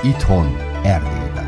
Itthon, Erdélyben.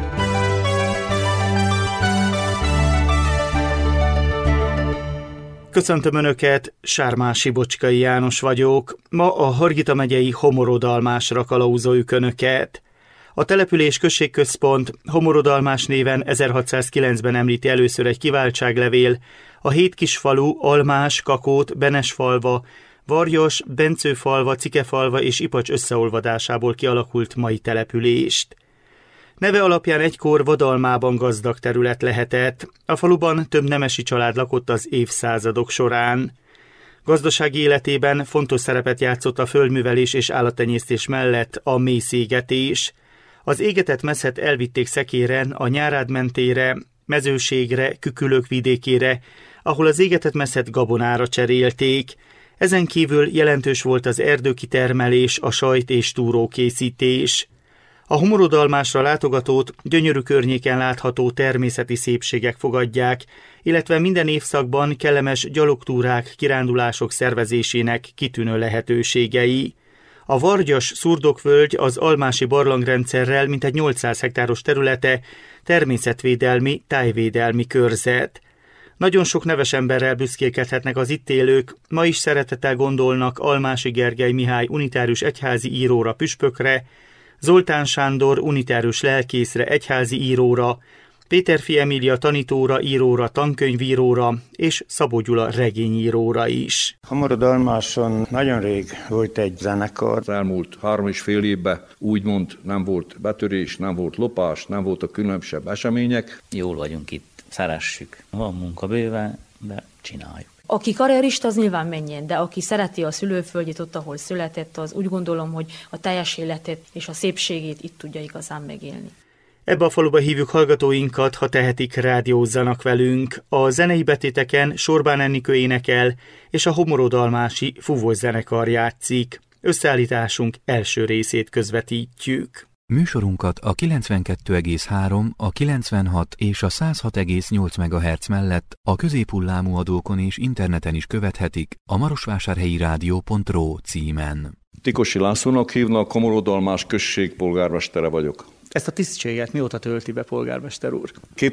Köszöntöm Önöket, Sármási Bocskai János vagyok. Ma a Hargita megyei Homorodalmásra kalauzoljuk Önöket. A település községközpont Homorodalmás néven 1609-ben említi először egy kiváltságlevél, a 7 kisfalu Almás, Kakót, Benesfalva, Varjas, Bencőfalva, Cikefalva és Ipacs összeolvadásából kialakult mai települést. Neve alapján egykor vadalmában gazdag terület lehetett, a faluban több nemesi család lakott az évszázadok során. Gazdasági életében fontos szerepet játszott a földművelés és állattenyésztés mellett a mélyszégetés. Az égetett meszet elvitték szekéren a Nyárád mentére, Mezőségre, Kükülök vidékére, ahol az égetett meszet gabonára cserélték. Ezen kívül jelentős volt az erdőkitermelés, a sajt- és túrókészítés. A Homorodalmásra látogatót gyönyörű környéken látható természeti szépségek fogadják, illetve minden évszakban kellemes gyalogtúrák, kirándulások szervezésének kitűnő lehetőségei. A Vargyas szurdokvölgy az almási barlangrendszerrel mintegy 800 hektáros területe természetvédelmi, tájvédelmi körzet. Nagyon sok neves emberrel büszkélkedhetnek az itt élők, ma is szeretettel gondolnak Almási Gergely Mihály unitárius egyházi íróra püspökre, Zoltán Sándor unitárius lelkészre, egyházi íróra, Péterfi Emília tanítóra, íróra, tankönyvíróra és Szabó Gyula regényíróra is. Homorodalmáson nagyon rég volt egy zenekar. Az elmúlt 3,5 évben úgymond nem volt betörés, nem volt lopás, nem voltak különösebb események. Jól vagyunk itt, szeressük. Van munka bőven, de csináljuk. Aki karrierista, az nyilván menjen, de aki szereti a szülőföldjét ott, ahol született, az úgy gondolom, hogy a teljes életet és a szépségét itt tudja igazán megélni. Ebbe a faluba hívjuk hallgatóinkat, ha tehetik, rádiózzanak velünk. A zenei betéteken Sorbán Ennikő énekel, és a Homorodalmási Fúvós zenekar játszik. Összeállításunk első részét közvetítjük. Műsorunkat a 92,3, a 96 és a 106,8 MHz mellett a középhullámú adókon és interneten is követhetik a marosvásárhelyi-rádió.ro címen. Tikosi Lászlónak hívnak, Homorodalmás község polgármestere vagyok. Ezt a tisztséget mióta tölti be, polgármester úr?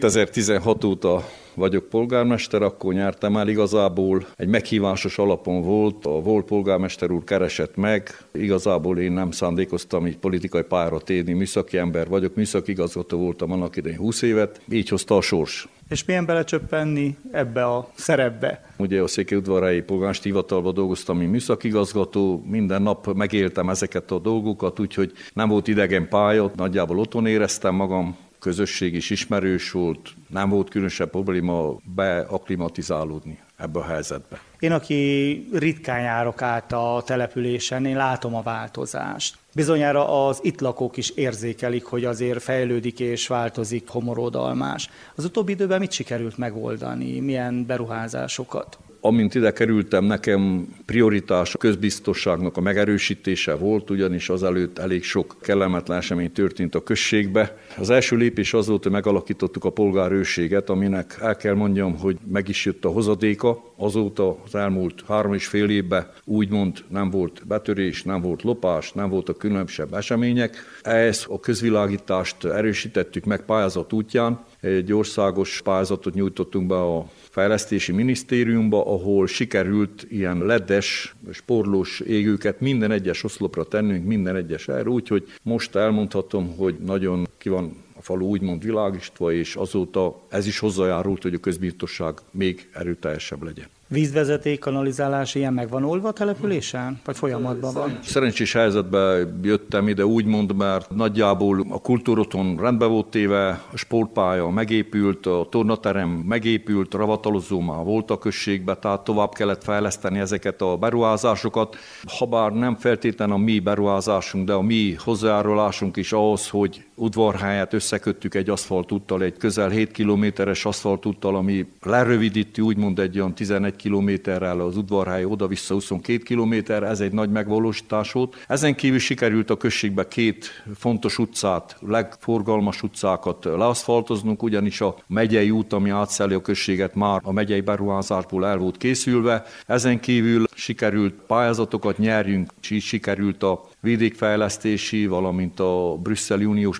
2016 óta vagyok polgármester, akkor nyertem el igazából. Egy meghívásos alapon volt, a volt polgármester úr keresett meg. Igazából én nem szándékoztam így politikai pályára térni, műszaki ember vagyok, műszaki igazgató voltam annak idején 20 évet, így hozta a sors. És milyen belecsöppenni ebbe a szerepbe? Ugye a Székelyudvarhelyi polgármesteri hivatalban dolgoztam, mint műszakigazgató, minden nap megéltem ezeket a dolgokat, úgyhogy nem volt idegen pálya, nagyjából otthon éreztem magam, közösség is ismerős volt, nem volt különösebb probléma beaklimatizálódni ebbe a helyzetbe. Én, aki ritkán járok át a településen, én látom a változást. Bizonyára az itt lakók is érzékelik, hogy azért fejlődik és változik Homorodalmás. Az utóbbi időben mit sikerült megoldani? Milyen beruházásokat? Amint ide kerültem, nekem prioritás a közbiztosságnak a megerősítése volt, ugyanis azelőtt elég sok kellemetlen esemény történt a községbe. Az első lépés az volt, hogy megalakítottuk a polgárőrséget, aminek el kell mondjam, hogy meg is jött a hozadéka. Azóta az elmúlt 3,5 évben úgymond nem volt betörés, nem volt lopás, nem voltak különösebb események. Ehhez a közvilágítást erősítettük meg pályázat útján. Egy országos pályázatot nyújtottunk be a Fejlesztési Minisztériumba, ahol sikerült ilyen ledes, sporlós égőket minden egyes oszlopra tennünk, minden egyes erre, úgyhogy most elmondhatom, hogy nagyon ki van a falu úgymond világítva, és azóta ez is hozzájárult, hogy a közbirtosság még erőteljesebb legyen. Vízvezeték, kanalizálás ilyen meg van oldva a településen? Vagy folyamatban van? Szerencsés helyzetben jöttem ide úgymond, mert nagyjából a kultúrotthon rendbe volt téve, a sportpálya megépült, a tornaterem megépült, ravatalozó már volt a községben, tehát tovább kellett fejleszteni ezeket a beruházásokat. Habár nem feltétlenül a mi beruházásunk, de a mi hozzájárulásunk is ahhoz, hogy udvarhelyet összeköttük egy aszfaltúttal, egy közel 7 kilométeres aszfaltúttal, ami lerövidíti úgymond egy olyan 11 kilométerrel az udvarhely oda-vissza 22 kilométer, ez egy nagy megvalósítás volt. Ezen kívül sikerült a községbe 2 fontos utcát, legforgalmas utcákat leaszfaltoznunk, ugyanis a megyei út, ami átszeli a községet, már a megyei beruházásból el volt készülve. Ezen kívül sikerült pályázatokat nyerjünk, és így sikerült a vidékfejlesztési, valamint a brüsszeli uniós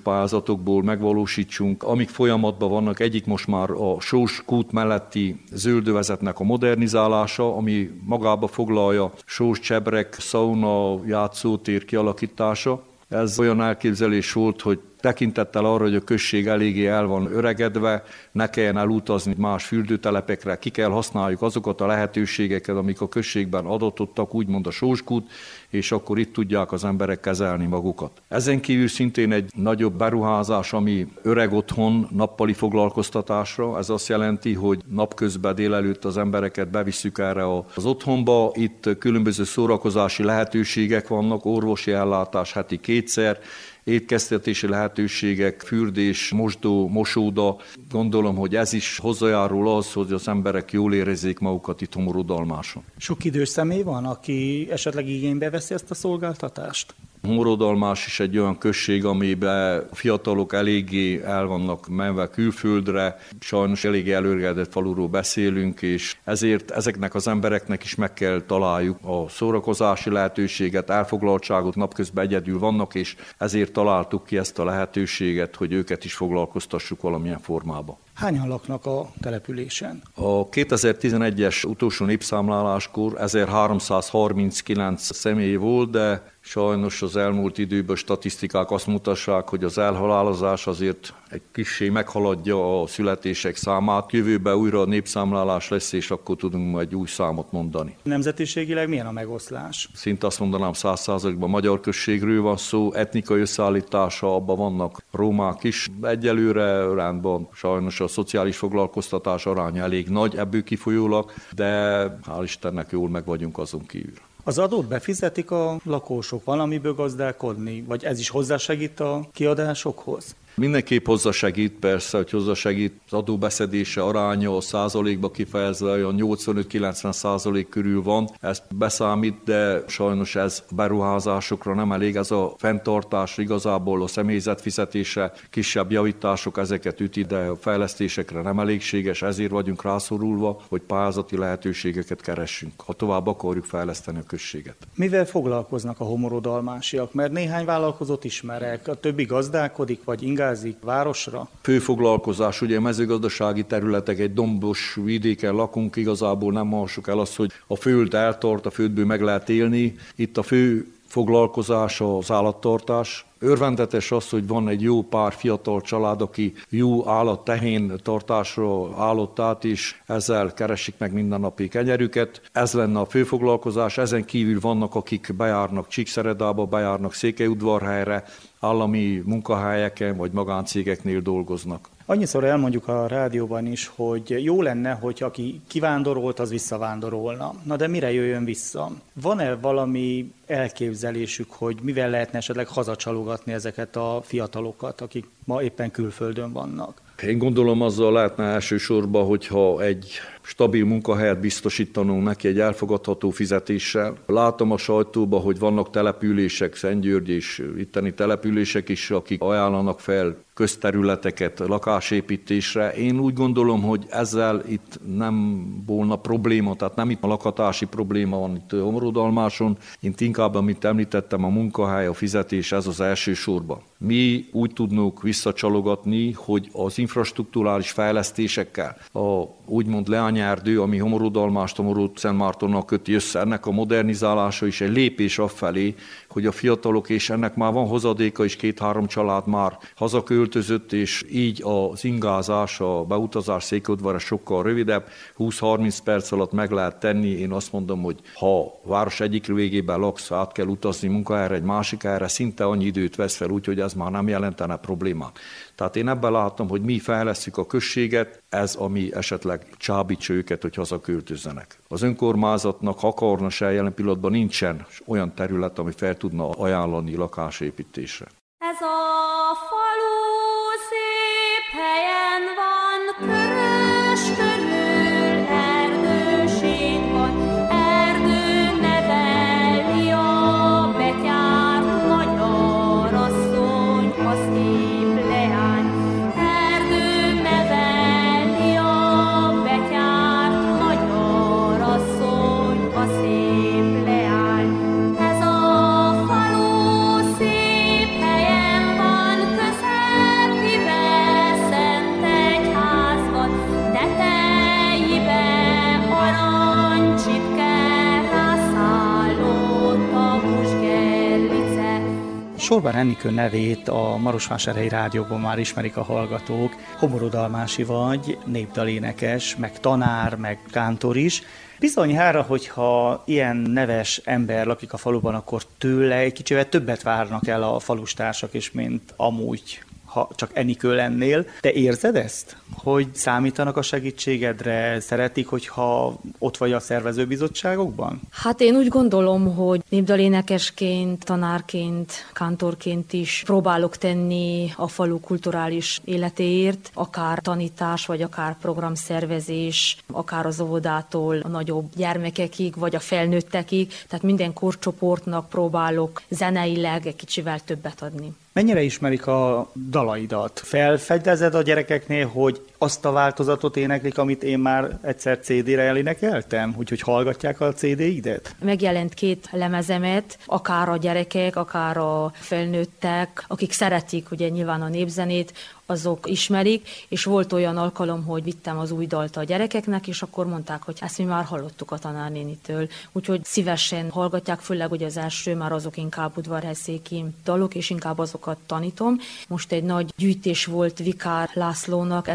pályázatokból megvalósítsunk, amik folyamatban vannak. Egyik most már a Sós kút melletti zöldövezetnek a modernizálása, ami magába foglalja Sós csebrek, szauna, játszótér kialakítása. Ez olyan elképzelés volt, hogy tekintettel arra, hogy a község eléggé el van öregedve, ne kelljen elutazni más fürdőtelepekre, ki kell használjuk azokat a lehetőségeket, amik a községben adatottak, úgymond a Sóskút, és akkor itt tudják az emberek kezelni magukat. Ezen kívül szintén egy nagyobb beruházás, ami öreg otthon nappali foglalkoztatásra. Ez azt jelenti, hogy napközben délelőtt az embereket bevisszük erre az otthonba. Itt különböző szórakozási lehetőségek vannak, orvosi ellátás heti 2-szer, étkeztetési lehetőségek, fürdés, mosdó, mosóda. Gondolom, hogy ez is hozzájárul az, hogy az emberek jól érezzék magukat itt Homorodalmáson. Sok idős személy van, aki esetleg igénybe veszi ezt a szolgáltatást? Homorodalmás is egy olyan község, amiben a fiatalok eléggé el vannak menve külföldre, sajnos eléggé előregedett faluról beszélünk, és ezért ezeknek az embereknek is meg kell találjuk a szórakozási lehetőséget, elfoglaltságot, napközben egyedül vannak, és ezért találtuk ki ezt a lehetőséget, hogy őket is foglalkoztassuk valamilyen formában. Hányan laknak a településen? A 2011-es utolsó népszámláláskor 1339 személy volt, de sajnos az elmúlt időben statisztikák azt mutassák, hogy az elhalálozás azért egy kissé meghaladja a születések számát. Jövőben újra népszámlálás lesz, és akkor tudunk majd egy új számot mondani. Nemzetiségileg milyen a megoszlás? Szinte azt mondanám 100%-ban magyar községről van szó, etnikai összeállítása, abban vannak rómák is. Egyelőre rendben sajnos a szociális foglalkoztatás aránya elég nagy ebből kifolyólag, de hál' Istennek jól meg vagyunk azon kívül. Az adót befizetik a lakosok, valamiből gazdálkodni, vagy ez is hozzásegít a kiadásokhoz? Mindenképp hozzásegít, persze, hogy hozzásegít az adóbeszedése aránya a százalékba kifejezve olyan 85-90% körül van. Ezt beszámít, de sajnos ez beruházásokra nem elég. Ez a fenntartás igazából a személyzet fizetése, kisebb javítások ezeket üti, de a fejlesztésekre nem elégséges, ezért vagyunk rászorulva, hogy pályázati lehetőségeket keressünk, ha tovább akarjuk fejleszteni a községet. Mivel foglalkoznak a homorodalmásiak? Mert néhány vállalkozót ismerek, a többi gazdálkodik, vagy ingázik városra? Fő foglalkozás, ugye mezőgazdasági területek, egy dombos vidéken lakunk, igazából nem hassuk el azt, hogy a föld eltart, a földből meg lehet élni. Itt a fő foglalkozás az állattartás. Örvendetes az, hogy van egy jó pár fiatal család, aki jó állattehén tartásra állott át, és ezzel keresik meg mindennapi kenyerüket. Ez lenne a fő foglalkozás. Ezen kívül vannak, akik bejárnak Csíkszeredába, bejárnak Székelyudvarhelyre, állami munkahelyeken vagy magáncégeknél dolgoznak. Annyiszor elmondjuk a rádióban is, hogy jó lenne, hogy aki kivándorolt, az visszavándorolna. Na de mire jöjjön vissza? Van-e valami elképzelésük, hogy mivel lehetne esetleg hazacsalogatni ezeket a fiatalokat, akik ma éppen külföldön vannak? Én gondolom, azzal lehetne elsősorban, hogyha egy stabil munkahelyet biztosítanunk neki egy elfogadható fizetéssel. Látom a sajtóban, hogy vannak települések, Szentgyörgy és itteni települések is, akik ajánlanak fel közterületeket lakásépítésre. Én úgy gondolom, hogy ezzel itt nem volna probléma, tehát nem itt a lakhatási probléma van itt Homorodalmáson, itt inkább, amit említettem, a munkahely, a fizetés, ez az elsősorban. Mi úgy tudnunk visszacsalogatni, hogy az infrastrukturális fejlesztésekkel, a úgymond leányerdő, ami Homorodalmást Szentmártonnal köti össze, ennek a modernizálása is egy lépés afelé, hogy a fiatalok, és ennek már van hozadéka is, 2-3 család már hazaköltözött, és így az ingázás, a beutazás Székelyudvarra sokkal rövidebb, 20-30 perc alatt meg lehet tenni. Én azt mondom, hogy ha a város egyik végében laksz, át kell utazni munkahelyre, egy másik helyre, szinte annyi időt vesz fel, úgyhogy ez már nem jelentene problémát. Tehát én ebben látom, hogy mi fejlesztjük a községet, ez, ami esetleg csábítsa őket, hogy hazaköltözzenek. Az önkormányzatnak, ha akarna se, jelen pillanatban nincsen olyan terület, ami fel tudna ajánlani lakásépítésre. Ez a falu szép helyen van, körös körül erdőség van, erdő neveli a betyárt magyar asszony, a szép leány. Erdő neveli a betyárt magyar asszony, a szép leány. Ez a falu szép helyen van, közel Sorban Enikő nevét a Marosvásárhelyi Rádióban már ismerik a hallgatók. Homorodalmási vagy, népdalénekes, meg tanár, meg kántor is. Bizonyára, hogyha ilyen neves ember lakik a faluban, akkor tőle egy kicsivel többet várnak el a falustársak is, mint amúgy, ha csak Enikő lennél. Te érzed ezt? Hogy számítanak a segítségedre, szeretik, hogyha ott vagy a szervezőbizottságokban? Hát én úgy gondolom, hogy népdalénekesként, tanárként, kántorként is próbálok tenni a falu kulturális életéért, akár tanítás, vagy akár programszervezés, akár az óvodától a nagyobb gyermekekig, vagy a felnőttekig, tehát minden korcsoportnak próbálok zeneileg egy kicsivel többet adni. Mennyire ismerik a dalaidat? Felfedezed a gyerekeknél, hogy azt a változatot éneklik, amit én már egyszer CD-re elénekeltem? Úgyhogy hallgatják a CD-idet? Megjelent 2 lemezemet, akár a gyerekek, akár a felnőttek, akik szeretik ugye nyilván a népzenét, azok ismerik, és volt olyan alkalom, hogy vittem az új dalt a gyerekeknek, és akkor mondták, hogy ezt mi már hallottuk a tanárnénitől. Úgyhogy szívesen hallgatják, főleg ugye az első, már azok inkább udvarhelyszéki dalok, és inkább azokat tanítom. Most egy nagy gyűjtés volt Vikár Lászlónak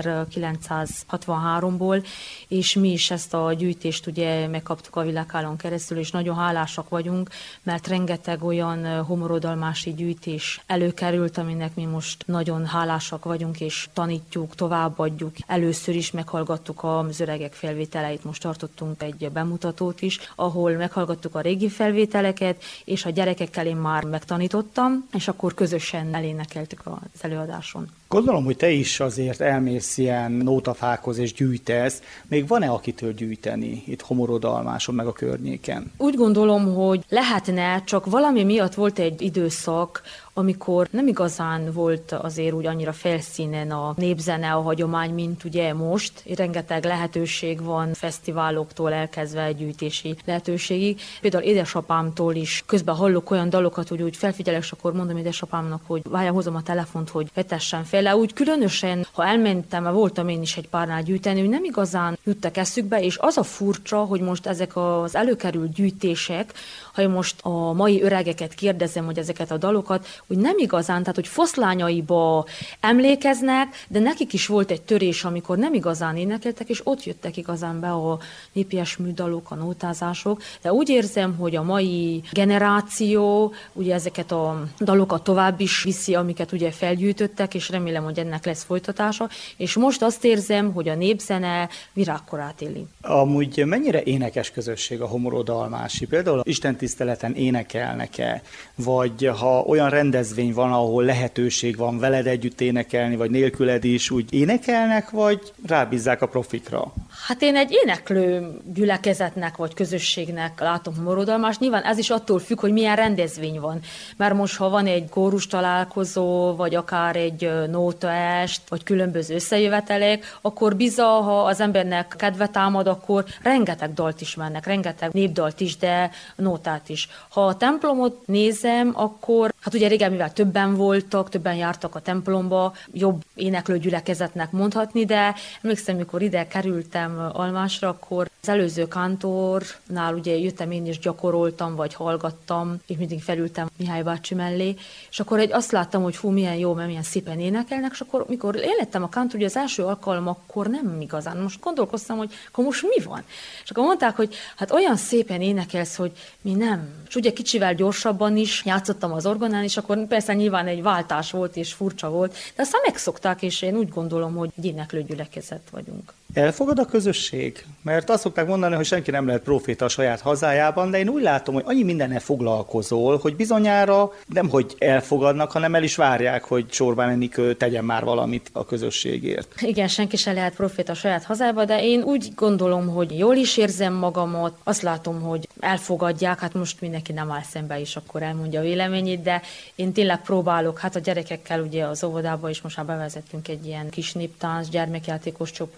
1963-ból, és mi is ezt a gyűjtést ugye megkaptuk a Világhálón keresztül, és nagyon hálásak vagyunk, mert rengeteg olyan homorodalmási gyűjtés előkerült, aminek mi most nagyon hálásak vagyunk, és tanítjuk, továbbadjuk. Először is meghallgattuk az öregek felvételeit, most tartottunk egy bemutatót is, ahol meghallgattuk a régi felvételeket, és a gyerekekkel én már megtanítottam, és akkor közösen elénekeltük az előadáson. Gondolom, hogy te is azért elmész ilyen nótafákhoz és gyűjtesz. Még van-e akitől gyűjteni itt Homorodalmáson meg a környéken? Úgy gondolom, hogy lehetne, csak valami miatt volt egy időszak, amikor nem igazán volt azért úgy annyira felszínen a népzene, a hagyomány, mint ugye most. Rengeteg lehetőség van, fesztiváloktól elkezdve gyűjtési lehetőségig. Például édesapámtól is közben hallok olyan dalokat, hogy úgy felfigyelek, és akkor mondom édesapámnak, hogy várjál, hozom a telefont, hogy vetessen fel. Úgy különösen, ha elmentem, mert voltam én is egy párnál gyűjteni, hogy nem igazán juttak eszükbe, és az a furcsa, hogy most ezek az előkerült gyűjtések, ha én most a mai öregeket kérdezem, hogy ezeket a dalokat, hogy nem igazán, tehát hogy foszlányaiba emlékeznek, de nekik is volt egy törés, amikor nem igazán énekeltek, és ott jöttek igazán be a népies műdalok, a nótázások. De úgy érzem, hogy a mai generáció ugye ezeket a dalokat tovább is viszi, amiket ugye felgyűjtöttek, és remélem, hogy ennek lesz folytatása, és most azt érzem, hogy a népzene virágkorát éli. Amúgy mennyire énekes közösség a homorodalmási? Például istentiszteleten énekelnek-e? Vagy ha olyan rendezvény van, ahol lehetőség van veled együtt énekelni, vagy nélküled is, úgy énekelnek, vagy rábízzák a profikra? Hát én egy éneklő gyülekezetnek, vagy közösségnek látom homorodalmást. Nyilván ez is attól függ, hogy milyen rendezvény van. Mert most, ha van egy kórus találkozó, vagy akár egy nótaest, vagy különböző összejövetelek, akkor bizony, ha az embernek kedve támad, akkor rengeteg dalt ismernek, rengeteg népdalt is, de nótát is. Ha a templomot nézem, akkor, hát ugye régen, mivel többen voltak, többen jártak a templomba, jobb éneklő gyülekezetnek mondhatni, de emlékszem, mikor ide kerültem Almásra, akkor az előző kántornál ugye jöttem én is, gyakoroltam, vagy hallgattam, és mindig felültem Mihály bácsi mellé, és akkor azt láttam, hogy fú, milyen jó, mert milyen szépen énekelnek, és akkor, mikor én lettem a kántor, ugye az első alkalom, akkor nem igazán. Most gondolkoztam, hogy akkor most mi van? És akkor mondták, hogy hát olyan szépen énekelsz, hogy mi nem. És ugye kicsivel gyorsabban is játszottam az orgonán, és akkor persze nyilván egy váltás volt, és furcsa volt, de aztán megszokták, és én úgy gondolom, hogy egy éneklő gyülekezet vagyunk. Elfogad a közösség? Mert azt szokták mondani, hogy senki nem lehet proféta a saját hazájában, de én úgy látom, hogy annyi mindennel foglalkozol, hogy bizonyára nem hogy elfogadnak, hanem el is várják, hogy Sorbán Enikő tegyen már valamit a közösségért. Igen, senki sem lehet proféta a saját hazába, de én úgy gondolom, hogy jól is érzem magamat, azt látom, hogy elfogadják, hát most mindenki nem áll szembe is, akkor elmondja a véleményét, de én tényleg próbálok, hát a gyerekekkel ugye az óvodába is most már bevezettünk egy ilyen kis néptánc, gyermekjátékos csoportot, akkor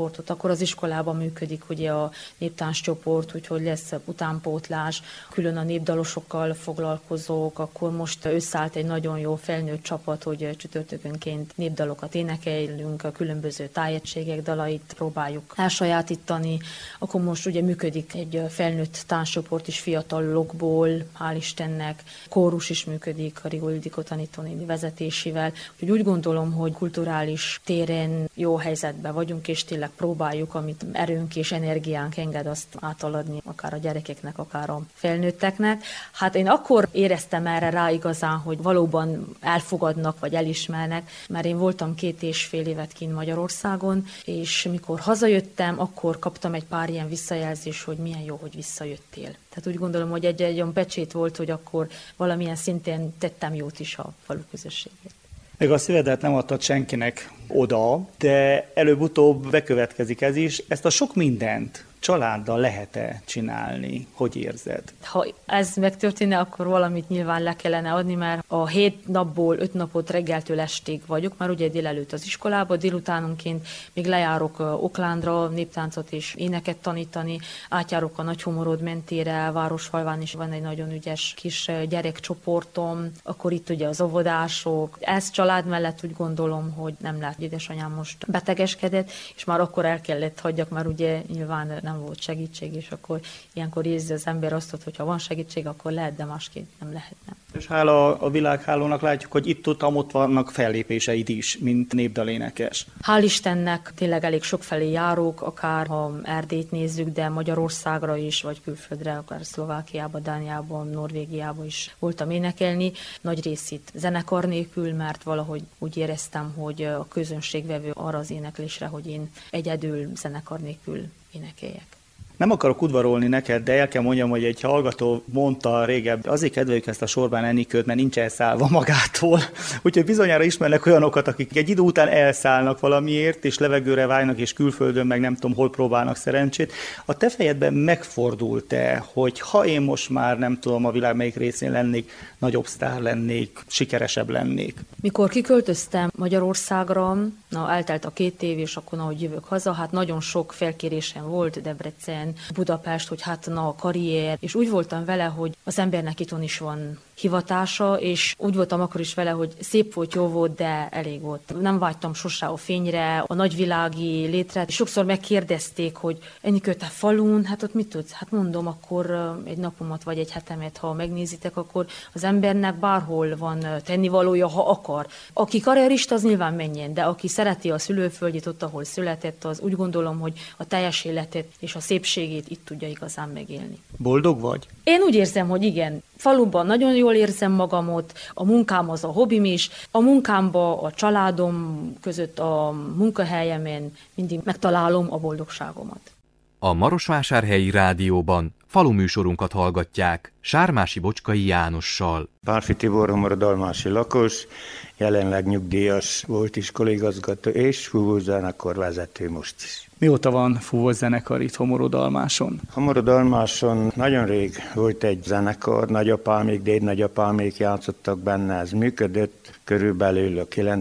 akkor az iskolában működik ugye a néptánccsoport, úgyhogy lesz utánpótlás, külön a népdalosokkal foglalkozók, akkor most összeállt egy nagyon jó felnőtt csapat, hogy csütörtökönként népdalokat énekelünk, a különböző tájegységek dalait próbáljuk elsajátítani, akkor most ugye működik egy felnőtt tánccsoport is fiatalokból, hál' Istennek, kórus is működik a Rigó Ildikó tanítónéni vezetésével, úgyhogy úgy gondolom, hogy kulturális téren jó helyzetben vagyunk, és tényleg próbáljuk, amit erőnk és energiánk enged, azt átaladni akár a gyerekeknek, akár a felnőtteknek. Hát én akkor éreztem erre rá igazán, hogy valóban elfogadnak, vagy elismernek, mert én voltam 2,5 évet kint Magyarországon, és mikor hazajöttem, akkor kaptam egy pár ilyen visszajelzést, hogy milyen jó, hogy visszajöttél. Tehát úgy gondolom, hogy egy olyan pecsét volt, hogy akkor valamilyen szinten tettem jót is a falu közösségért. Meg a szívedet nem adtad senkinek oda, de előbb-utóbb bekövetkezik ez is. Ezt a sok mindent családdal lehet-e csinálni? Hogy érzed? Ha ez megtörténne, akkor valamit nyilván le kellene adni, mert a 7 napból 5 napot reggeltől estig vagyok, már ugye délelőtt az iskolába, délutánonként még lejárok Oklándra néptáncot és éneket tanítani, átjárok a Nagyhomorod mentére, Városfalván is van egy nagyon ügyes kis gyerekcsoportom, akkor itt ugye az óvodások. Ez család mellett úgy gondolom, hogy nem lehet, hogy édesanyám most betegeskedett, és már akkor el kellett hagyjak, már ugye nyilván nem volt segítség, és akkor ilyenkor érzi az ember azt, hogy ha van segítség, akkor lehet, de másképp nem lehetne. És hála a világhálónak látjuk, hogy itt-ott vannak fellépéseid is, mint népdalénekes. Hál' Istennek tényleg elég sokfelé járok, akár ha Erdélyt nézzük, de Magyarországra is, vagy külföldre, akár Szlovákiába, Dániába, Norvégiába is voltam énekelni. Nagy részét zenekar nélkül, mert valahogy úgy éreztem, hogy a közönség vevő arra az éneklésre, hogy én egyedül zenekar nélkül énekeljek. Nem akarok udvarolni neked, de el kell mondjam, hogy egy hallgató mondta régebb, azért kedveljük ezt a Sorbán Enikőt, mert nincs elszállva magától. Úgyhogy bizonyára ismernek olyanokat, akik egy idő után elszállnak valamiért, és levegőre válnak, és külföldön meg nem tudom, hol próbálnak szerencsét. A te fejedben megfordult-e, hogy ha én most már nem tudom, a világ melyik részén lennék, nagyobb sztár lennék, sikeresebb lennék? Mikor kiköltöztem Magyarországra, eltelt a 2 év, és akkor ahogy jövök haza, hát nagyon sok felkérésem volt, Debrecen, Budapest, hogy hát a karrier, és úgy voltam vele, hogy az embernek itthon is van hivatása, és úgy voltam akkor is vele, hogy szép volt, jó volt, de elég volt. Nem vágytam sosem a fényre, a nagyvilági létre. Sokszor megkérdezték, hogy Enikő, te falun, hát ott mit tudsz? Hát mondom, akkor egy napomat vagy egy hetemet, ha megnézitek, akkor az embernek bárhol van tennivalója, ha akar. Aki karrierista, az nyilván menjen, de aki szereti a szülőföldjét, ott, ahol született, az úgy gondolom, hogy a teljes életet és a szépségét itt tudja igazán megélni. Boldog vagy? Én úgy érzem, hogy igen. Faluban nagyon jól érzem magamot, a munkám az a hobbim is, a munkámban, a családom között, a munkahelyemen mindig megtalálom a boldogságomat. A Marosvásárhelyi Rádióban faluműsorunkat hallgatják Sármási Bocskai Jánossal. Pálffy Tibor, homorodalmási lakos, jelenleg nyugdíjas volt iskolaigazgató és fúvózenekar vezető most is. Mióta van fúvózenekar itt Homorodalmáson? Homorodalmáson nagyon rég volt egy zenekar, nagyapámék, dédnagyapámék játszottak benne, ez működött körülbelül a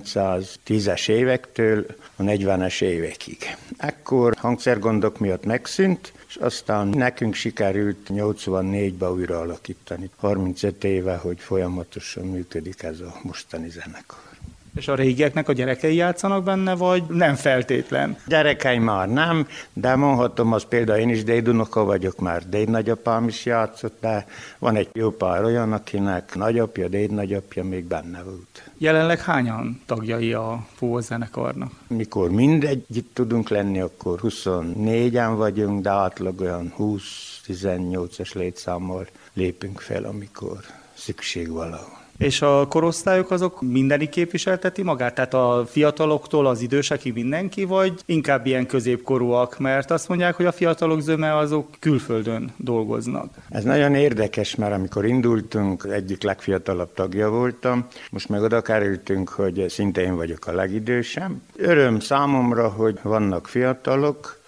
910-es évektől a 40-es évekig. Ekkor hangszergondok miatt megszűnt, és aztán nekünk sikerült 84-ben újra alakítani. 35 éve, hogy folyamatosan működik ez a mostani zenekar. És a régieknek a gyerekei játszanak benne, vagy nem feltétlen? Gyerekei már nem, de mondhatom, az például én is dédunoka vagyok, már dédnagyapám is játszott, de van egy jó pár olyan, akinek nagyapja, dédnagyapja még benne volt. Jelenleg hányan tagjai a fúvózenekarnak? Mikor mindegyütt tudunk lenni, akkor 24-en vagyunk, de átlag olyan 20-18-as létszámmal lépünk fel, amikor szükség valahol. És a korosztályok azok mindenik képviselteti magát? Tehát a fiataloktól az idősekig mindenki, vagy inkább ilyen középkorúak? Mert azt mondják, hogy a fiatalok zöme azok külföldön dolgoznak. Ez nagyon érdekes, mert amikor indultunk, egyik legfiatalabb tagja voltam. Most meg oda kerültünk, hogy szinte én vagyok a legidősebb. Öröm számomra, hogy vannak fiatalok,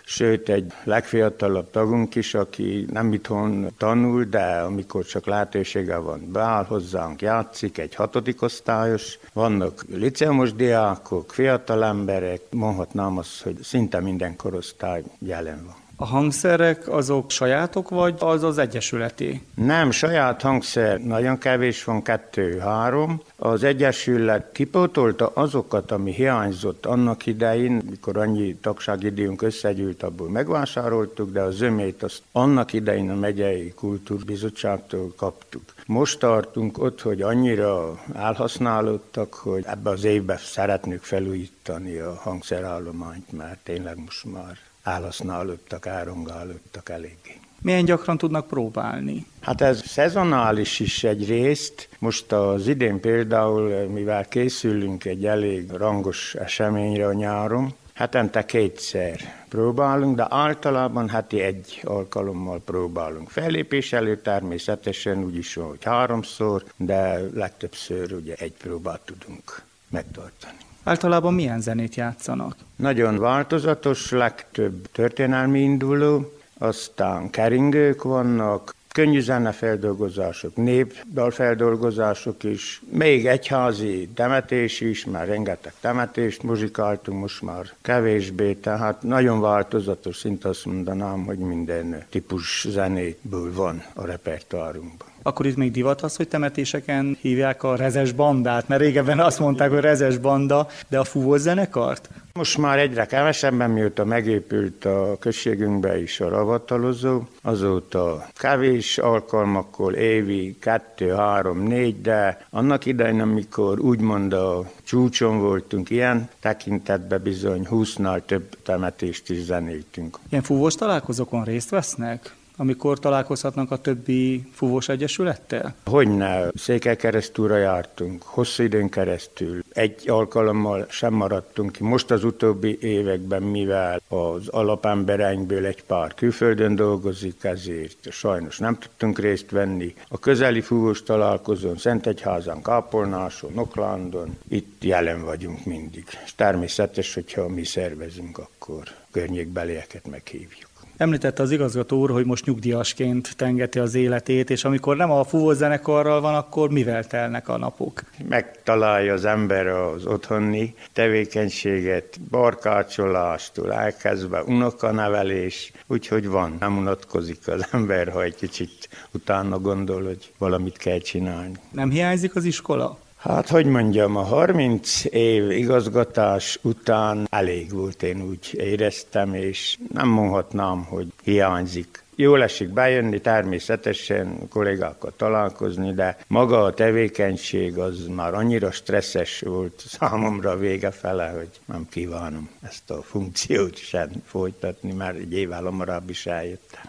sőt egy legfiatalabb tagunk is, aki nem itthon tanul, de amikor csak lehetősége van, beáll hozzánk, játszik, egy 6. osztályos, vannak liceumos diákok, fiatal emberek, mondhatnám azt, hogy szinte minden korosztály jelen van. A hangszerek azok sajátok, vagy az egyesületé? Nem, saját hangszer nagyon kevés van, 2-3. Az egyesület kipótolta azokat, ami hiányzott annak idején, mikor annyi tagságidőnk összegyűlt, abból megvásároltuk, de a zömét azt annak idején a megyei kultúrbizottságtól kaptuk. Most tartunk ott, hogy annyira elhasználódtak, hogy ebbe az évben szeretnék felújítani a hangszerállományt, mert tényleg most már elhasználódtak, elrongálódtak eléggé. Milyen gyakran tudnak próbálni? Hát ez szezonális is egyrészt. Most az idén például, mivel készülünk egy elég rangos eseményre a nyáron, hetente 2-szer próbálunk, de általában heti 1 alkalommal próbálunk. Fellépés előtt természetesen úgyis van, hogy 3-szor, de legtöbbször ugye 1 próbát tudunk megtartani. Általában milyen zenét játszanak? Nagyon változatos, legtöbb történelmi induló, aztán keringők vannak, könnyű zenefeldolgozások, népdalfeldolgozások is, még egyházi temetés is, már rengeteg temetést muzsikáltunk, most már kevésbé, tehát nagyon változatos, szinte azt mondanám, hogy minden típus zenéből van a repertoárunkban. Akkor itt még divat az, hogy temetéseken hívják a rezes bandát, mert régebben azt mondták, hogy rezes banda, de a fúvós zenekart? Most már egyre kevesebben, mióta megépült a községünkbe is a ravatalozó, azóta kevés alkalmakkor évi 2, 3, 4, de annak idején, amikor úgymond a csúcson voltunk ilyen tekintetben, bizony 20-nál több temetést is zenéltünk. Ilyen fúvós találkozókon részt vesznek? Amikor találkozhatnak a többi fúvós egyesülettel? Hogyne, Székelykeresztúra jártunk, hosszú időn keresztül, 1 alkalommal sem maradtunk ki. Most az utóbbi években, mivel az alapembereinkből egy pár külföldön dolgozik, ezért sajnos nem tudtunk részt venni. A közeli fúvós találkozón, Szentegyházán, Kápolnáson, Oklándon, itt jelen vagyunk mindig. És természetes, hogyha mi szervezünk, akkor környékbelieket meghívjuk. Említette az igazgató úr, hogy most nyugdíjasként tengeti az életét, és amikor nem a fúvós zenekarral van, akkor mivel telnek a napok? Megtalálja az ember az otthoni tevékenységet, barkácsolástól elkezdve unokanevelés, úgyhogy van. Nem unatkozik az ember, ha egy kicsit utána gondol, hogy valamit kell csinálni. Nem hiányzik az iskola? Hát, hogy mondjam, a 30 év igazgatás után elég volt, én úgy éreztem, és nem mondhatnám, hogy hiányzik. Jól esik bejönni, természetesen kollégákkal találkozni, de maga a tevékenység az már annyira stresszes volt számomra a vége fele, hogy nem kívánom ezt a funkciót sem folytatni, mert egy évvel hamarabb is eljöttem.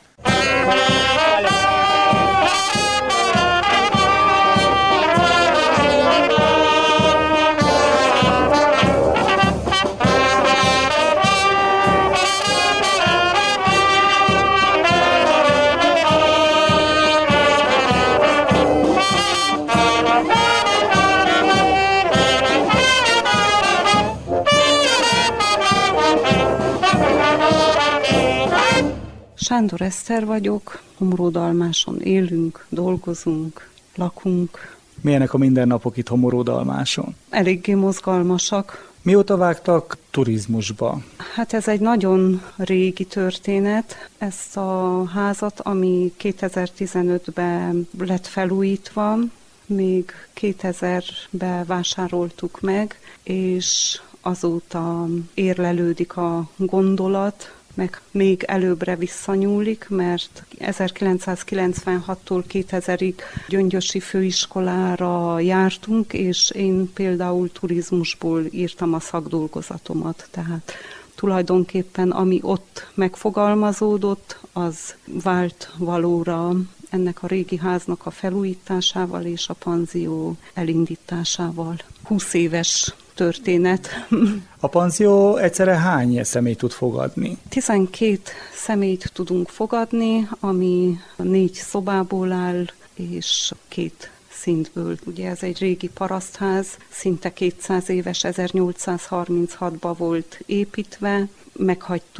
Sándor Eszter vagyok, Homoródalmáson élünk, dolgozunk, lakunk. Milyenek a mindennapok itt Homoródalmáson? Eléggé mozgalmasak. Mióta vágtak turizmusba? Hát ez egy nagyon régi történet. Ezt a házat, ami 2015-ben lett felújítva, még 2000-ben vásároltuk meg, és azóta érlelődik a gondolat, meg még előbbre visszanyúlik, mert 1996-tól 2000-ig Gyöngyösi főiskolára jártunk, és én például turizmusból írtam a szakdolgozatomat, tehát tulajdonképpen ami ott megfogalmazódott, az vált valóra ennek a régi háznak a felújításával és a panzió elindításával. 20 éves történet. A panzió egyszerre hány személyt tud fogadni? 12 személyt tudunk fogadni, ami 4 szobából áll, és 2 szintből. Ugye ez egy régi parasztház, szinte 200 éves, 1836-ban volt építve. Meghagytuk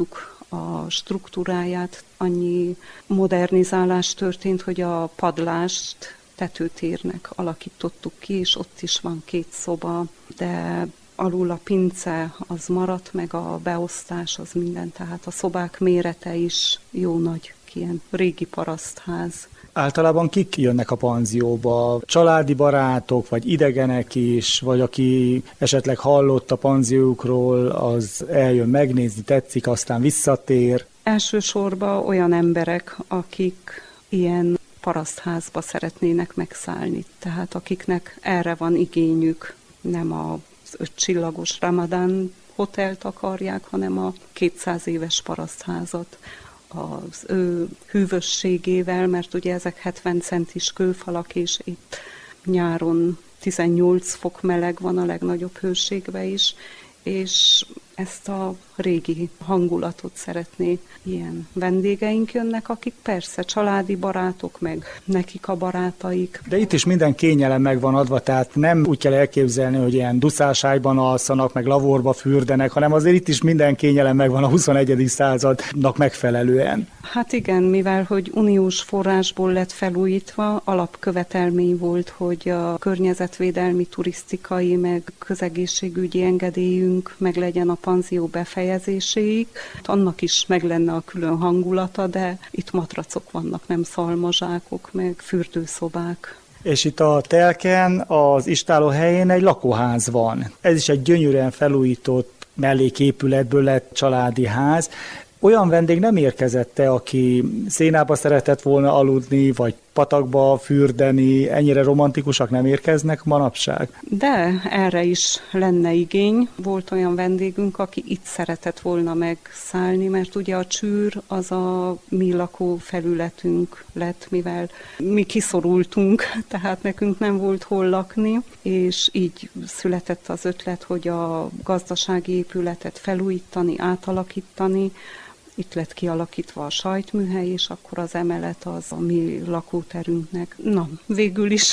a struktúráját. Annyi modernizálás történt, hogy a padlást tetőtérnek alakítottuk ki, és ott is van 2 szoba, de alul a pince az maradt, meg a beosztás az minden, tehát a szobák mérete is jó nagy, ilyen régi parasztház. Általában kik jönnek a panzióba? Családi barátok, vagy idegenek is, vagy aki esetleg hallott a panziókról, az eljön megnézni, tetszik, aztán visszatér? Elsősorban olyan emberek, akik ilyen parasztházba szeretnének megszállni, tehát akiknek erre van igényük, nem az 5 csillagos Ramadán hotelt akarják, hanem a 200 éves parasztházat az ő hűvösségével, mert ugye ezek 70 centis kőfalak, és itt nyáron 18 fok meleg van a legnagyobb hőségben is, és ezt a régi hangulatot szeretné. Ilyen vendégeink jönnek, akik persze családi barátok, meg nekik a barátaik. De itt is minden kényelem meg van adva, tehát nem úgy kell elképzelni, hogy ilyen duszáságyban alszanak, meg lavorba fürdenek, hanem azért itt is minden kényelem megvan a 21. századnak megfelelően. Hát igen, mivel hogy uniós forrásból lett felújítva, alapkövetelmény volt, hogy a környezetvédelmi, turisztikai, meg közegészségügyi engedélyünk meg legyen a panzió befejezéséig. Annak is meg lenne a külön hangulata, de itt matracok vannak, nem szalmazsákok, meg fürdőszobák. És itt a telken, az istálóhelyén egy lakóház van. Ez is egy gyönyörűen felújított melléképületből lett családi ház. Olyan vendég nem érkezett-e, aki szénába szeretett volna aludni, vagy patakba fürdeni, ennyire romantikusak nem érkeznek manapság? De erre is lenne igény. Volt olyan vendégünk, aki itt szeretett volna megszállni, mert ugye a csűr az a mi lakófelületünk lett, mivel mi kiszorultunk, tehát nekünk nem volt hol lakni, és így született az ötlet, hogy a gazdasági épületet felújítani, átalakítani. Itt lett kialakítva a sajtműhely, és akkor az emelet az a mi lakóterünknek. Na, végül is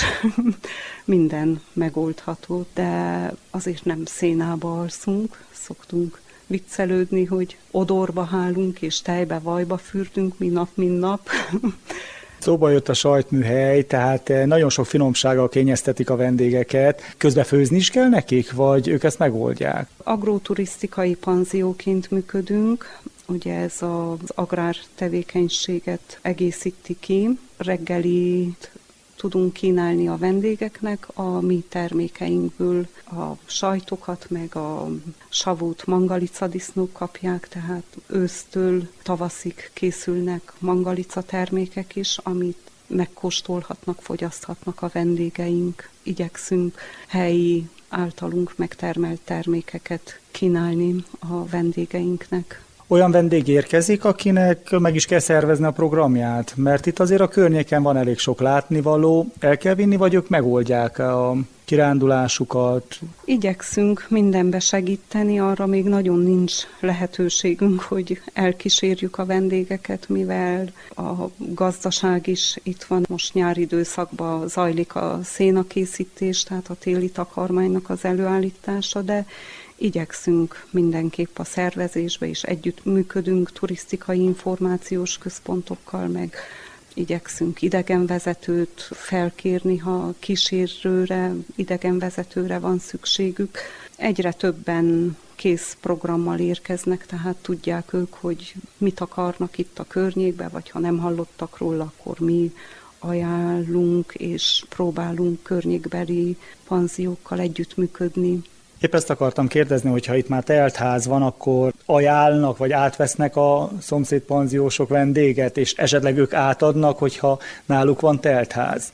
minden megoldható, de azért nem szénába alszunk, szoktunk viccelődni, hogy odorba hálunk, és tejbe, vajba fürdünk mi nap, mint nap. Szóba jött a sajtműhely, tehát nagyon sok finomsággal kényeztetik a vendégeket. Közben főzni is kell nekik, vagy ők ezt megoldják? Agroturisztikai panzióként működünk. Ugye ez az agrártevékenységet egészíti ki. Reggelit tudunk kínálni a vendégeknek a mi termékeinkből. A sajtokat, meg a savút mangalicadisznók kapják, tehát ősztől tavaszig készülnek mangalica termékek is, amit megkóstolhatnak, fogyaszthatnak a vendégeink. Igyekszünk helyi, általunk megtermelt termékeket kínálni a vendégeinknek. Olyan vendég érkezik, akinek meg is kell szervezni a programját, mert itt azért a környéken van elég sok látnivaló, el kell vinni, vagy ők megoldják a kirándulásukat? Igyekszünk mindenbe segíteni, arra még nagyon nincs lehetőségünk, hogy elkísérjük a vendégeket, mivel a gazdaság is itt van. Most nyári időszakban zajlik a szénakészítés, tehát a téli takarmánynak az előállítása, de igyekszünk mindenképp a szervezésbe, és együtt működünk turisztikai információs központokkal, meg igyekszünk idegenvezetőt felkérni, ha kísérőre, idegenvezetőre van szükségük. Egyre többen kész programmal érkeznek, tehát tudják ők, hogy mit akarnak itt a környékben, vagy ha nem hallottak róla, akkor mi ajánlunk, és próbálunk környékbeli panziókkal együttműködni. Épp ezt akartam kérdezni, hogyha itt már teltház van, akkor ajánlnak, vagy átvesznek a szomszédpanziósok vendéget, és esetleg ők átadnak, hogyha náluk van teltház?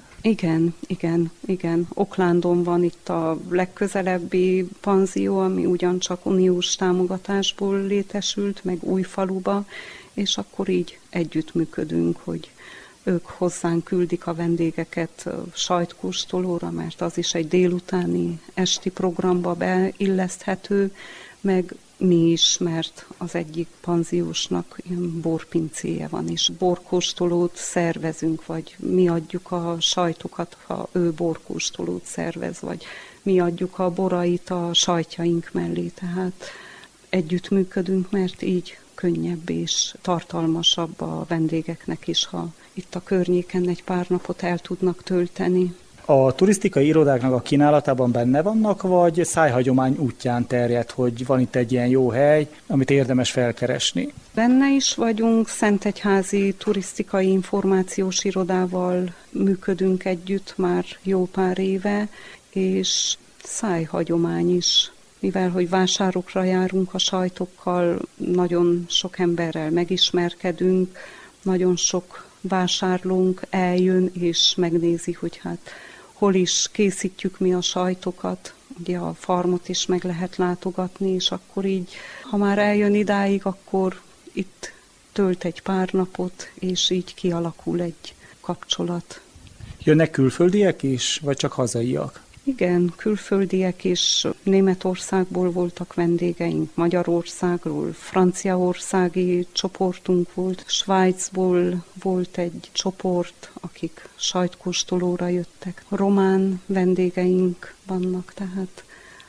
Igen. Oklándon van itt a legközelebbi panzió, ami ugyancsak uniós támogatásból létesült, meg Újfaluba, és akkor így együttműködünk, hogy ők hozzánk küldik a vendégeket sajtkóstolóra, mert az is egy délutáni, esti programba beilleszthető, meg mi is, mert az egyik panziósnak ilyen borpincéje van, és borkóstolót szervezünk, vagy mi adjuk a sajtokat, ha ő borkóstolót szervez, vagy mi adjuk a borait a sajtjaink mellé, tehát együttműködünk, mert így könnyebb és tartalmasabb a vendégeknek is, ha itt a környéken egy pár napot el tudnak tölteni. A turisztikai irodáknak a kínálatában benne vannak, vagy szájhagyomány útján terjed, hogy van itt egy ilyen jó hely, amit érdemes felkeresni? Benne is vagyunk, Szentegyházi Turisztikai Információs Irodával működünk együtt már jó pár éve, és szájhagyomány is. Mivel, hogy vásárokra járunk a sajtokkal, nagyon sok emberrel megismerkedünk, nagyon sok vásárlónk eljön és megnézi, hogy hát hol is készítjük mi a sajtokat. Ugye a farmot is meg lehet látogatni, és akkor így, ha már eljön idáig, akkor itt tölt egy pár napot, és így kialakul egy kapcsolat. Jönnek külföldiek is, vagy csak hazaiak? Igen, külföldiek is, Németországból voltak vendégeink, Magyarországról, franciaországi csoportunk volt, Svájcból volt egy csoport, akik sajtkóstolóra jöttek. Román vendégeink vannak, tehát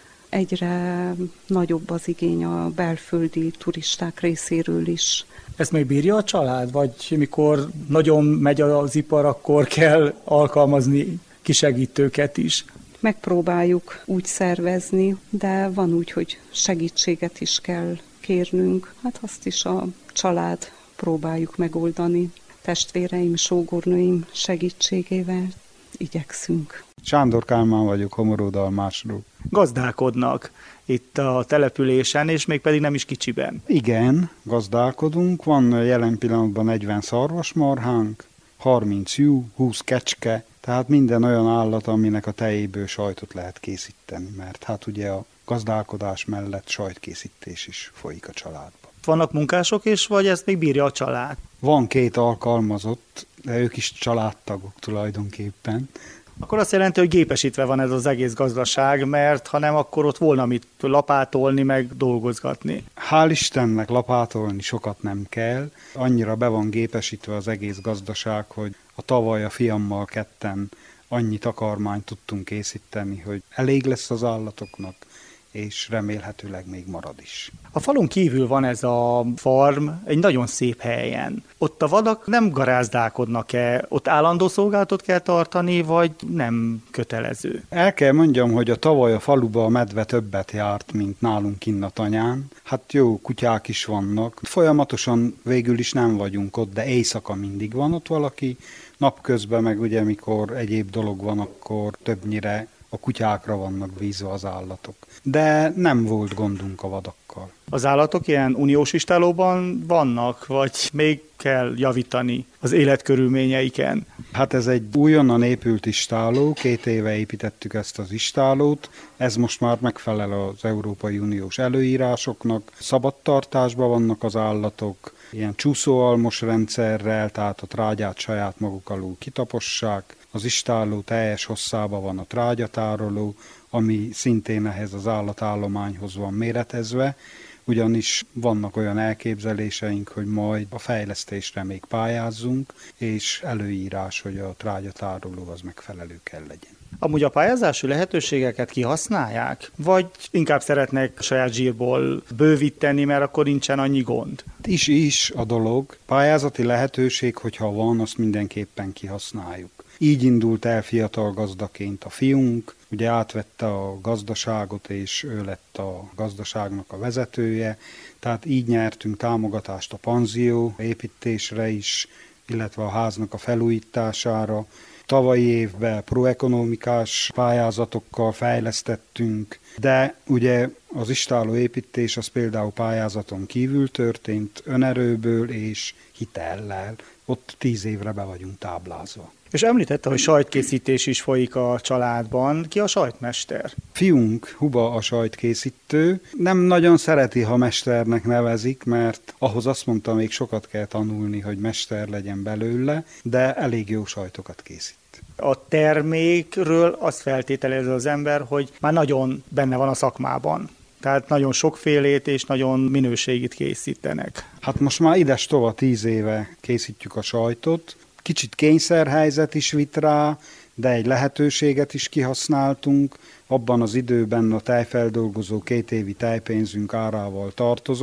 egyre nagyobb az igény a belföldi turisták részéről is. Ezt még bírja a család, vagy mikor nagyon megy az ipar, akkor kell alkalmazni kisegítőket is? Megpróbáljuk úgy szervezni, de van úgy, hogy segítséget is kell kérnünk. Hát azt is a család próbáljuk megoldani. Testvéreim, sógornőim segítségével igyekszünk. Sándor Kálmán vagyok, Homorodalmásról. Gazdálkodnak itt a településen, és még pedig nem is kicsiben. Igen, gazdálkodunk. Van jelen pillanatban 40 szarvasmarhánk, 30 juh, 20 kecske, tehát minden olyan állat, aminek a tejéből sajtot lehet készíteni, mert hát ugye a gazdálkodás mellett sajtkészítés is folyik a családban. Vannak munkások is, vagy ezt még bírja a család? Van 2 alkalmazott, de ők is családtagok tulajdonképpen. Akkor azt jelenti, hogy gépesítve van ez az egész gazdaság, mert ha nem, akkor ott volna mit lapátolni, meg dolgozgatni. Hál' Istennek lapátolni sokat nem kell. Annyira be van gépesítve az egész gazdaság, hogy a tavaly a fiammal ketten annyi takarmányt tudtunk készíteni, hogy elég lesz az állatoknak, és remélhetőleg még marad is. A falun kívül van ez a farm egy nagyon szép helyen. Ott a vadak nem garázdálkodnak-e? Ott állandó szolgálatot kell tartani, vagy nem kötelező? El kell mondjam, hogy a tavaly a faluba a medve többet járt, mint nálunk kinn a tanyán. Hát jó, kutyák is vannak. Folyamatosan végül is nem vagyunk ott, de éjszaka mindig van ott valaki. Napközben meg ugye, mikor egyéb dolog van, akkor többnyire a kutyákra vannak bízva az állatok. De nem volt gondunk a vadakkal. Az állatok ilyen uniós istálóban vannak, vagy még kell javítani az életkörülményeiken? Hát ez egy újonnan épült istáló, 2 éve építettük ezt az istálót. Ez most már megfelel az Európai Uniós előírásoknak. Szabadtartásban vannak az állatok, ilyen csúszóalmos rendszerrel, tehát a trágyát saját maguk alól kitapossák. Az istáló teljes hosszában van a trágyatároló, ami szintén ehhez az állatállományhoz van méretezve, ugyanis vannak olyan elképzeléseink, hogy majd a fejlesztésre még pályázzunk, és előírás, hogy a trágyatároló az megfelelő kell legyen. Amúgy a pályázási lehetőségeket kihasználják? Vagy inkább szeretnek saját zsírból bővíteni, mert akkor nincsen annyi gond? Is a dolog. Pályázati lehetőség, hogyha van, azt mindenképpen kihasználjuk. Így indult el fiatal gazdaként a fiunk, ugye átvette a gazdaságot, és ő lett a gazdaságnak a vezetője, tehát így nyertünk támogatást a panzió építésre is, illetve a háznak a felújítására. Tavalyi évben proekonomikás pályázatokkal fejlesztettünk, de ugye az istáló építés az például pályázaton kívül történt, önerőből és hitellel. Ott 10 évre be vagyunk táblázva. És említette, hogy sajtkészítés is folyik a családban. Ki a sajtmester? Fiunk, Huba a sajtkészítő. Nem nagyon szereti, ha mesternek nevezik, mert ahhoz azt mondta, még sokat kell tanulni, hogy mester legyen belőle, de elég jó sajtokat készít. A termékről azt feltételezi az ember, hogy már nagyon benne van a szakmában. Tehát nagyon sokfélét és nagyon minőségit készítenek. Hát most már ides-tova 10 éve készítjük a sajtot. Kicsit kényszerhelyzet is vitt rá, de egy lehetőséget is kihasználtunk. Abban az időben a tejfeldolgozó 2 évi tejpénzünk árával tartozott,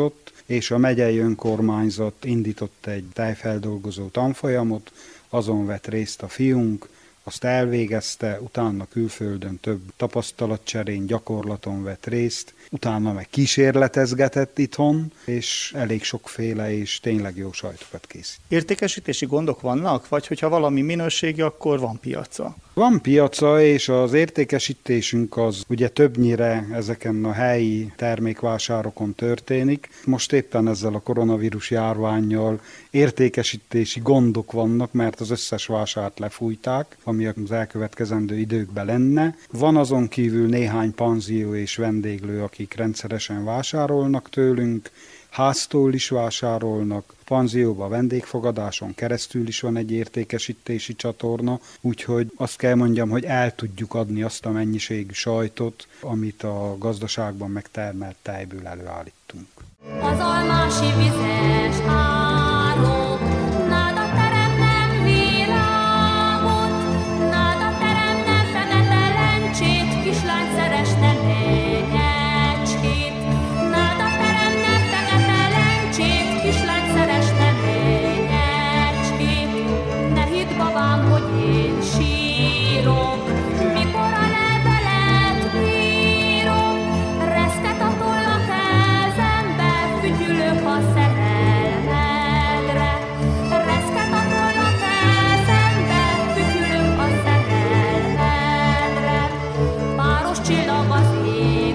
és a megyei önkormányzat indított egy tejfeldolgozó tanfolyamot, azon vett részt a fiunk, azt elvégezte, utána külföldön több tapasztalatcserén, gyakorlaton vett részt, utána meg kísérletezgetett itthon, és elég sokféle és tényleg jó sajtokat készít. Értékesítési gondok vannak, vagy hogyha valami minőségi, akkor van piaca? Van piaca, és az értékesítésünk az ugye többnyire ezeken a helyi termékvásárokon történik. Most éppen ezzel a koronavírus járvánnyal értékesítési gondok vannak, mert az összes vásárt lefújták, ami az elkövetkezendő időkben lenne. Van azon kívül néhány panzió és vendéglő, akik rendszeresen vásárolnak tőlünk, háztól is vásárolnak, panzióban vendégfogadáson keresztül is van egy értékesítési csatorna, úgyhogy azt kell mondjam, hogy el tudjuk adni azt a mennyiségű sajtot, amit a gazdaságban megtermelt tejből előállítunk. Az almási vizes árok, náda terem nem világot, náda terem nem fekete lencsét, kislány szeres nem lényecskét, náda terem nem fekete lencsét, kislány szeres nem lényecskét. Ne hidd babám, hogy én sírok, mikor a levelet írom, reszket a toll a kezembe, fütyülök a szerelmedre. Reszket a toll a kezembe, fütyülök a szerelmedre. Páros csillag az ég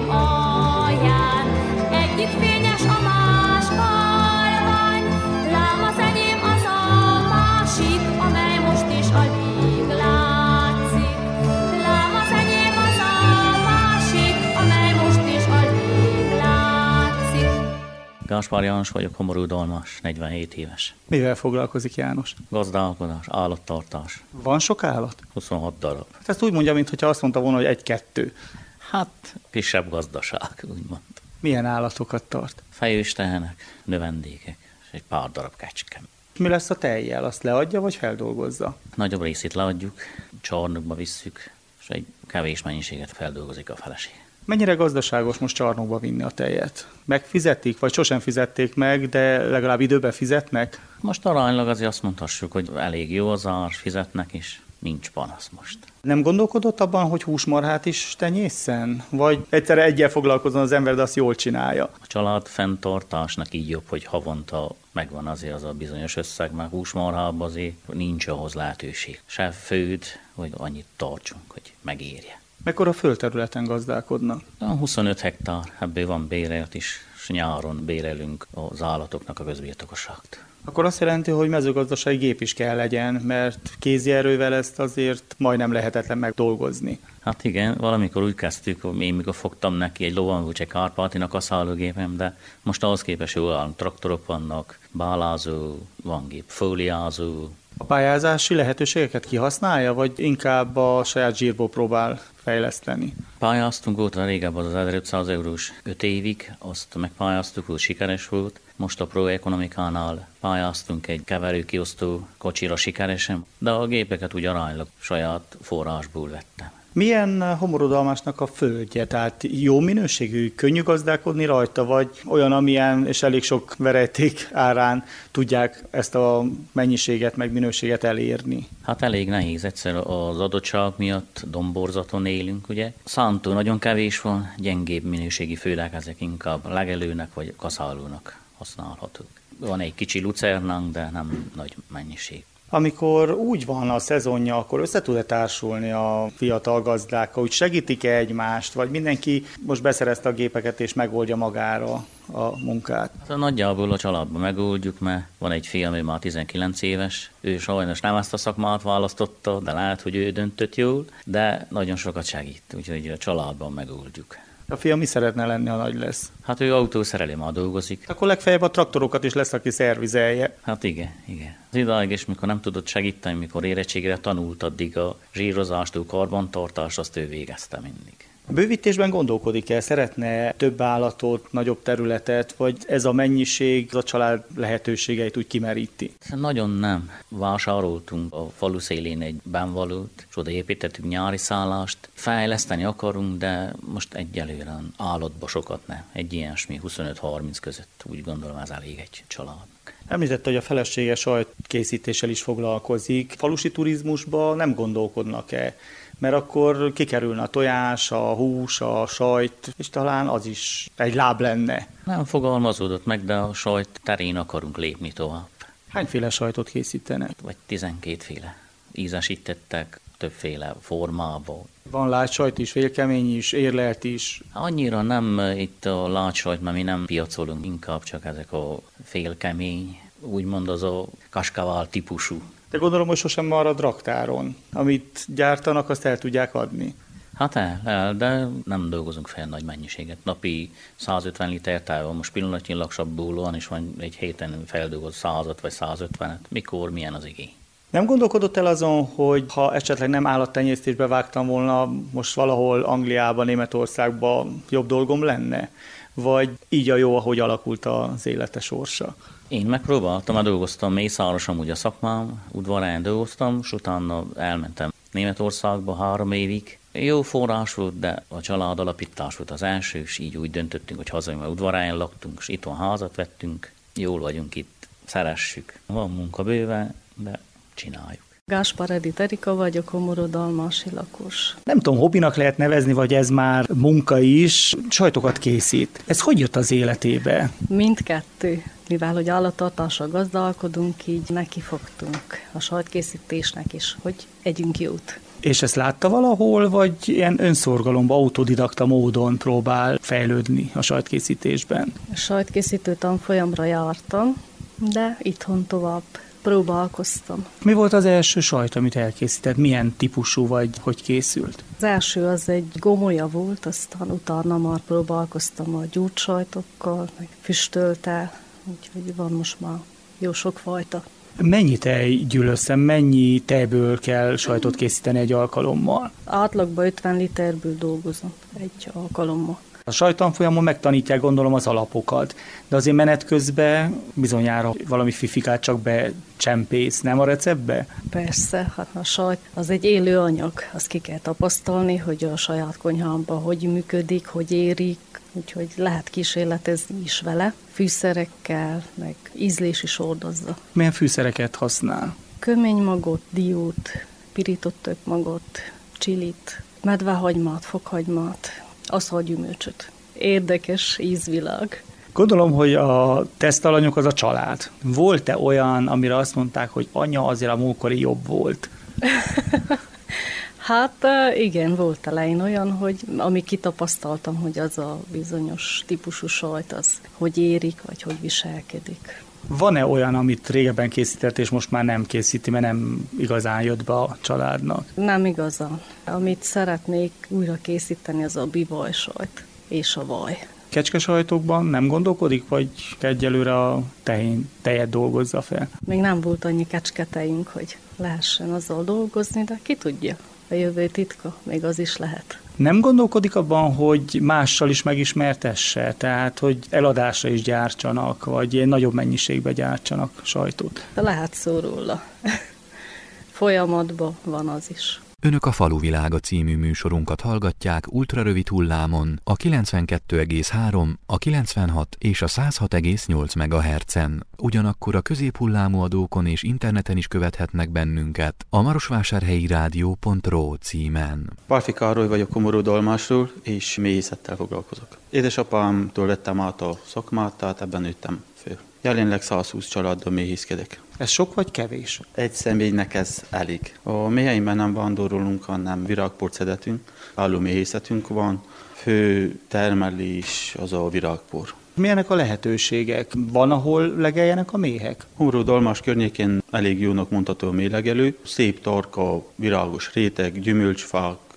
alján, egyik fényes, a más halvány. Lám az enyém az a másik, amely most is alig látszik. Lám az enyém az a másik, amely most is alig látszik. Gáspár János vagyok, Homorúdalmas, 47 éves. Mivel foglalkozik János? Gazdálkodás, állattartás. Van sok állat? 26 darab. Ezt úgy mondja, mintha azt mondta volna, hogy 1-2. Hát, kisebb gazdaság, úgymond. Milyen állatokat tart? Fejős tehenek, növendékek, és egy pár darab kecske. Mi lesz a tejjel? Azt leadja, vagy feldolgozza? Nagyobb részét leadjuk, csarnokba visszük, és egy kevés mennyiséget feldolgozik a feleség. Mennyire gazdaságos most csarnokba vinni a tejet? Megfizetik, vagy sosem fizették meg, de legalább időben fizetnek? Most aránylag azért azt mondhassuk, hogy elég jó az ár, fizetnek is, nincs panasz most. Nem gondolkodott abban, hogy húsmarhát is tenyészen? Vagy egyszerre egyel foglalkozzon az ember, de azt jól csinálja? A család fenntartásnak így jobb, hogy havonta megvan azért az a bizonyos összeg, mert húsmarhában azért nincs ahhoz lehetőség. Se főd, hogy annyit tartsunk, hogy megérje. Mekkora földterületen gazdálkodnak? 25 hektár, ebből van bérelt is, és nyáron bérelünk az állatoknak a közbirtokosságot. Akkor azt jelenti, hogy mezőgazdasági gép is kell legyen, mert kézi erővel ezt azért majdnem lehetetlen megdolgozni. Hát igen, valamikor úgy kezdtük, hogy én mikor fogtam neki egy Lovangúcse Kárpátinak a szállógépem, de most ahhoz képest jól állunk, traktorok vannak, bálázó, van gép, fóliázó. A pályázási lehetőségeket kihasználja, vagy inkább a saját zsírból próbál fejleszteni? Pályáztunk, volt régebben az 1500 eurós 5 évig, azt megpályáztuk, hogy sikeres volt. Most a Proekonomikánál pályáztunk egy keverőkiosztó kocsira sikeresen, de a gépeket úgy aránylag saját forrásból vettem. Milyen Homorodalmásnak a földje? Tehát jó minőségű, könnyű gazdálkodni rajta, vagy olyan, amilyen és elég sok verejték árán tudják ezt a mennyiséget, meg minőséget elérni? Hát elég nehéz, egyszer az adottság miatt domborzaton élünk, ugye. Szántó nagyon kevés van, gyengébb minőségi földek, ezek inkább legelőnek vagy kaszálónak használhatók. Van egy kicsi lucernánk, de nem nagy mennyiség. Amikor úgy van a szezonja, akkor össze tud-e társulni a fiatal gazdákkal, hogy segítik-e egymást, vagy mindenki most beszerezte a gépeket és megoldja magára a munkát? Hát nagyjából a családban megoldjuk, mert van egy fiam, ő már 19 éves, ő sajnos nem ezt a szakmát választotta, de lehet, hogy ő döntött jól, de nagyon sokat segít, úgyhogy a családban megoldjuk. A fia mi szeretne lenni, ha nagy lesz? Hát ő autószerelő, már dolgozik. Akkor legfeljebb a traktorokat is lesz, aki szervizelje. Hát igen. Az idáig is, mikor nem tudott segíteni, mikor érettségére tanult, addig a zsírozástól karbantartást, azt ő végezte mindig. Bővítésben gondolkodik-e? Szeretne több állatot, nagyobb területet, vagy ez a mennyiség a család lehetőségeit úgy kimeríti? Nagyon nem. Vásároltunk a falu szélén egy benvalót, és oda építettük nyári szállást. Fejleszteni akarunk, de most egyelőre állatba sokat ne. Egy ilyesmi 25-30 között úgy gondolom ez elég egy család. Említette, hogy a felesége sajtkészítéssel is foglalkozik. Falusi turizmusban nem gondolkodnak-e? Mert akkor kikerülne a tojás, a hús, a sajt, és talán az is egy láb lenne. Nem fogalmazódott meg, de a sajt terén akarunk lépni tovább. Hányféle sajtot készítenek? Vagy 12 féle. Ízesítettek többféle formába. Van lágysajt is, félkemény is, érlelt is. Annyira nem itt a lágysajt, mert mi nem piacolunk, inkább csak ezek a félkemény, úgymond az a kaskavál típusú. De gondolom, hogy sosem marad raktáron. Amit gyártanak, azt el tudják adni. Hát el, de nem dolgozunk fel nagy mennyiséget. Napi 150 liter távol, most pillanatnyilag sabbulóan, és van egy héten feldolgoz 100-at vagy 150-et. Mikor, milyen az igény? Nem gondolkodott el azon, hogy ha esetleg nem állattenyésztésbe vágtam volna, most valahol Angliában, Németországban jobb dolgom lenne? Vagy így a jó, ahogy alakult az élete sorsa? Én megpróbáltam, mert dolgoztam Mészáros amúgy a szakmám, udvarán dolgoztam, és utána elmentem Németországba 3 évig. Jó forrás volt, de a család alapítás volt az első, és így úgy döntöttünk, hogy hazajön, mert udvarán laktunk, és itthon házat vettünk. Jól vagyunk itt, szeressük. Van munka bőven, de csináljuk. Gáspár Edith Erika vagyok, homorodalmási lakos. Nem tudom, hobbinak lehet nevezni, vagy ez már munka is, sajtokat készít. Ez hogy jött az életébe? Mindkettő. Mivel, hogy állattartással gazdálkodunk, így nekifogtunk a sajtkészítésnek is, hogy együnk jót. És ezt látta valahol, vagy ilyen önszorgalomba, autodidakta módon próbál fejlődni a sajtkészítésben? A sajtkészítő tanfolyamra jártam, de itthon tovább próbálkoztam. Mi volt az első sajt, amit elkészített? Milyen típusú, vagy hogy készült? Az első az egy gomolya volt, aztán utána már próbálkoztam a gyújtsajtokkal, meg füstölte, úgyhogy van most már jó sok fajta. Mennyi tej gyűl össze, mennyi tejből kell sajtot készíteni egy alkalommal? Átlagban 50 literből dolgozom egy alkalommal. A sajttanfolyamon megtanítják, gondolom, az alapokat, de azért menet közben bizonyára valami fifikát csak becsempész, nem a receptbe? Persze, hát a sajt az egy élő anyag, azt ki kell tapasztalni, hogy a saját konyhámban hogy működik, hogy érik, úgyhogy lehet kísérletezni is vele, fűszerekkel, meg ízlési sordozza. Milyen fűszereket használ? Köménymagot, diót, pirított tökmagot, csilit, medvehagymát, fokhagymát, aszalgyümölcsöt. Érdekes ízvilág. Gondolom, hogy a tesztalanyok az a család. Volt-e olyan, amire azt mondták, hogy anya, azért a múltkori jobb volt? Hát igen, volt elején olyan, hogy ami kitapasztaltam, hogy az a bizonyos típusú sajt az, hogy érik, vagy hogy viselkedik. Van-e olyan, amit régebben készített, és most már nem készíti, mert nem igazán jött be a családnak? Nem igazán. Amit szeretnék újra készíteni, az a bivaj-sajt és a vaj. Kecskesajtokban nem gondolkodik, vagy egyelőre a tejet dolgozza fel? Még nem volt annyi kecsketejünk, hogy lehessen azzal dolgozni, de ki tudja. A jövő titka, még az is lehet. Nem gondolkodik abban, hogy mással is megismertesse, tehát hogy eladásra is gyártsanak, vagy ilyen nagyobb mennyiségben gyártsanak sajtot? De lehet szó róla. Folyamatban van az is. Önök a Faluvilága című műsorunkat hallgatják ultrarövid hullámon a 92,3, a 96 és a 106,8 MHz-en. Ugyanakkor a középhullámú adókon és interneten is követhetnek bennünket a marosvásárhelyi rádió.ro címen. Pálffy Károly vagyok, homorodalmásról, és méhészettel foglalkozok. Édesapámtól vettem át a szakmát, tehát ebben nőttem föl. Jelenleg 120 családdal méhészkedek. Ez sok vagy kevés? Egy személynek ez elég. A méheimben nem vándorolunk, hanem virágport szedetünk, álló méhészetünk van, fő termelés az a virágpor. Milyenek a lehetőségek? Van, ahol legeljenek a méhek? Homorodalmás környékén elég jónak mondható a méhlegelő. Szép tarka, virágos réteg, gyümölcsfák,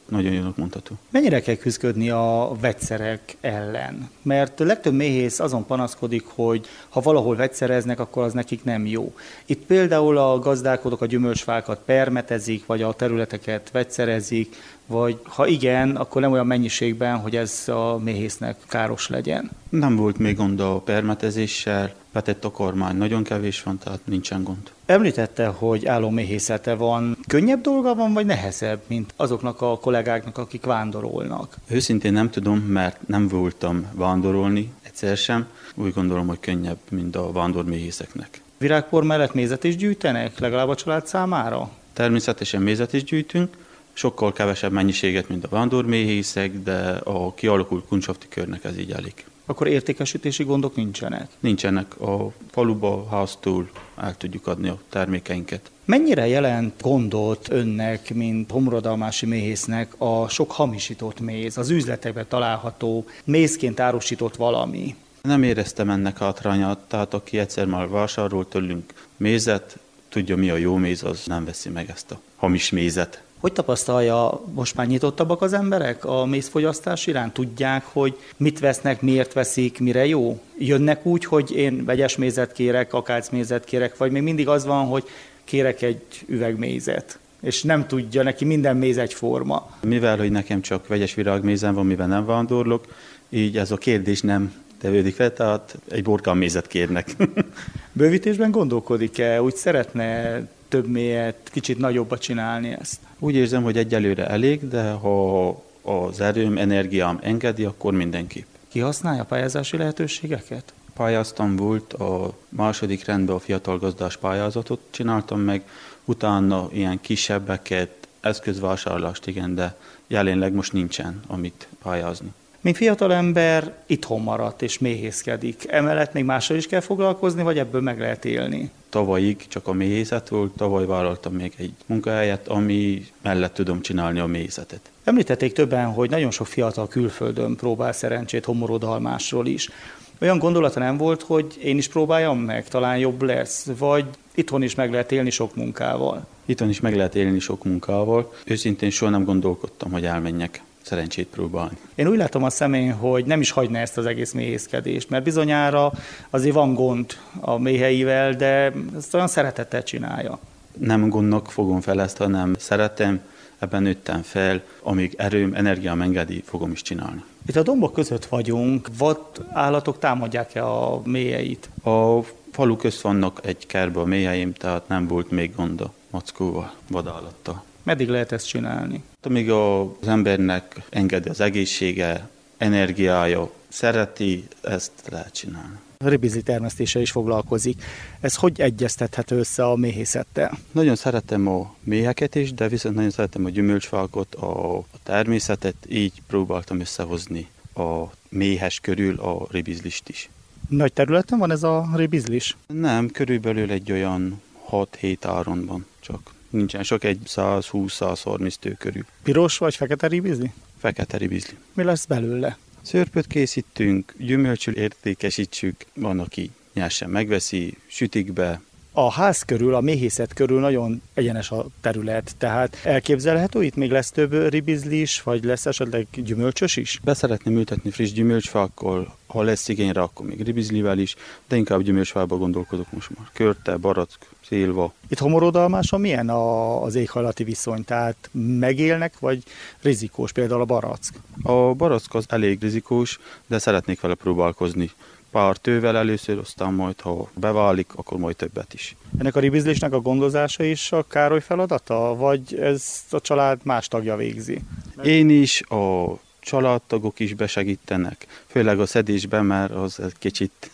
nagyon jónak mondható. Mennyire kell küzdködni a vegyszerek ellen? Mert a legtöbb méhész azon panaszkodik, hogy ha valahol vegyszereznek, akkor az nekik nem jó. Itt például a gazdálkodók a gyümölcsfákat permetezik, vagy a területeket vegyszerezik, vagy ha igen, akkor nem olyan mennyiségben, hogy ez a méhésznek káros legyen. Nem volt még gond a permetezéssel, vetett a kormány nagyon kevés van, tehát nincsen gond. Említette, hogy állóméhészete van. Könnyebb dolga van, vagy nehezebb, mint azoknak a kollégáknak, akik vándorolnak? Őszintén nem tudom, mert nem voltam vándorolni egyszer sem. Úgy gondolom, hogy könnyebb, mint a vándorméhészeknek. Virágpor mellett mézet is gyűjtenek, legalább a család számára? Természetesen mézet is gyűjtünk, sokkal kevesebb mennyiséget, mint a vándorméhészek, de a kialakult kuncsafti körnek ez így elég. Akkor értékesítési gondok nincsenek? Nincsenek. A faluba, háztól el tudjuk adni a termékeinket. Mennyire jelent gondot önnek, mint homorodalmási méhésznek a sok hamisított méz, az üzletekben található mézként árusított valami? Nem éreztem ennek hátrányát, tehát aki egyszer már vásárol tőlünk mézet, tudja mi a jó méz, az nem veszi meg ezt a hamis mézet. Hogy tapasztalja, most már nyitottabbak az emberek a mézfogyasztás iránt? Tudják, hogy mit vesznek, miért veszik, mire jó? Jönnek úgy, hogy én vegyes mézet kérek, akácmézet kérek, vagy még mindig az van, hogy kérek egy üveg mézet, és nem tudja, neki minden méz egyforma. Mivel, hogy nekem csak vegyes virágmézem van, mivel nem vándorlok, így ez a kérdés nem tevődik fel, tehát egy borkánmézet kérnek. Bővítésben gondolkodik-e? Úgy szeretne több mélyet, kicsit nagyobbat csinálni ezt? Úgy érzem, hogy egyelőre elég, de ha az erőm, energiám engedi, akkor mindenképp. Kihasználja a pályázási lehetőségeket? Pályáztam volt, a második rendben a fiatal gazdás pályázatot csináltam meg, utána ilyen kisebbeket, eszközvásárlást, igen, de jelenleg most nincsen, amit pályázni. Mint fiatalember itthon maradt és méhészkedik. Emellett még mással is kell foglalkozni, vagy ebből meg lehet élni? Tavalyig csak a méhészet volt, tavaly vállaltam még egy munkahelyet, ami mellett tudom csinálni a méhészetet. Említették többen, hogy nagyon sok fiatal külföldön próbál szerencsét homorodalmásról is. Olyan gondolata nem volt, hogy én is próbáljam meg, talán jobb lesz, vagy itthon is meg lehet élni sok munkával? Itthon is meg lehet élni sok munkával. Őszintén soha nem gondolkodtam, hogy elmenjek szerencsét próbálni. Én úgy látom a szemén, hogy nem is hagyna ezt az egész méhészkedést, mert bizonyára azért van gond a méheivel, de ezt olyan szeretettel csinálja. Nem gondnak fogom fel ezt, hanem szeretem, ebben nőttem fel, amíg erőm, energiám engedi, fogom is csinálni. Itt a dombok között vagyunk, vad állatok támadják-e a mélyeit? A falu közt vannak egy kertben a méheim, tehát nem volt még gond a mackóval, vadállattal. Meddig lehet ezt csinálni? Amíg az embernek engedi az egészsége, energiája, szereti, ezt lehet csinálni. A ribizli termesztéssel is foglalkozik. Ez hogy egyeztethető össze a méhészettel? Nagyon szeretem a méheket is, de viszont nagyon szeretem a gyümölcsfákat, a természetet, így próbáltam összehozni a méhes körül a ribizlist is. Nagy területen van ez a ribizlis? Nem, körülbelül egy olyan 6-7 áronban csak. Nincsen sok, egy 120-130 tő körül. Piros vagy fekete ribizli? Fekete ribizli. Mi lesz belőle? Szörpöt készítünk, gyümölcsül értékesítsük, van, aki nyersen megveszi, sütik be. A ház körül, a méhészet körül nagyon egyenes a terület, tehát elképzelhető, itt még lesz több ribizli is, vagy lesz esetleg gyümölcsös is? Be szeretném ültetni friss gyümölcsfákkal, ha lesz igényre, akkor még ribizlivel is, de inkább gyümölcsfába gondolkodok most már. Körte, barack, szilva. Itt Homorodalmáson milyen az éghajlati viszony? Tehát megélnek, vagy rizikós, például a barack? A barack az elég rizikós, de szeretnék vele próbálkozni. Pár tővel először, aztán majd, ha beválik, akkor majd többet is. Ennek a ribizlisnek a gondozása is a Károly feladata, vagy ez a család más tagja végzi? Én is, a családtagok is besegítenek, főleg a szedésben, mert az egy kicsit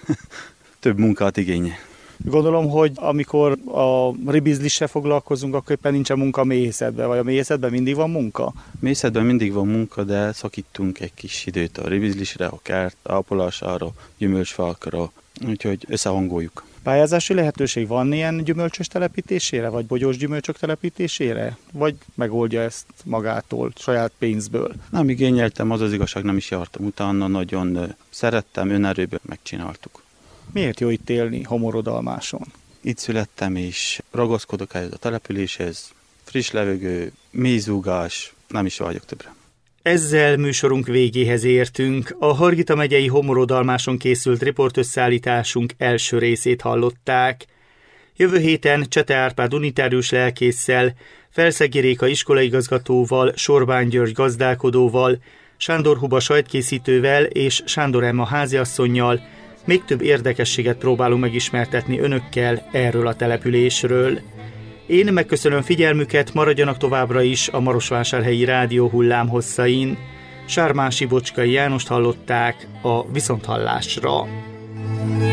több munkát igényel. Gondolom, hogy amikor a ribizlissel foglalkozunk, akkor éppen nincsen munka a méhészetben, vagy a méhészetben mindig van munka? Méhészetben mindig van munka, de szakítunk egy kis időt a ribizlisre, a kert ápolására, gyümölcsfákra, úgyhogy összehangoljuk. Pályázási lehetőség van ilyen gyümölcsös telepítésére, vagy bogyós gyümölcsök telepítésére? Vagy megoldja ezt magától, saját pénzből? Nem igényeltem, az az igazság, nem is jártam utána, nagyon szerettem, önerőből megcsináltuk. Miért jó itt élni Homorodalmáson? Itt születtem, és ragaszkodok ehhez a településhez. Friss levegő, mézúgás, nem is vagyok többre. Ezzel műsorunk végéhez értünk. A Hargita megyei Homorodalmáson készült riportösszállításunk első részét hallották. Jövő héten Csete Árpád unitárius lelkésszel, Felszegi Réka iskolaigazgatóval, Sorbán György gazdálkodóval, Sándor Huba sajtkészítővel és Sándor Emma háziasszonnyal még több érdekességet próbálunk megismertetni önökkel erről a településről. Én megköszönöm figyelmüket, maradjanak továbbra is a Marosvásárhelyi Rádió hullámhosszain. Sármán Sibocskai Jánost hallották, a viszonthallásra.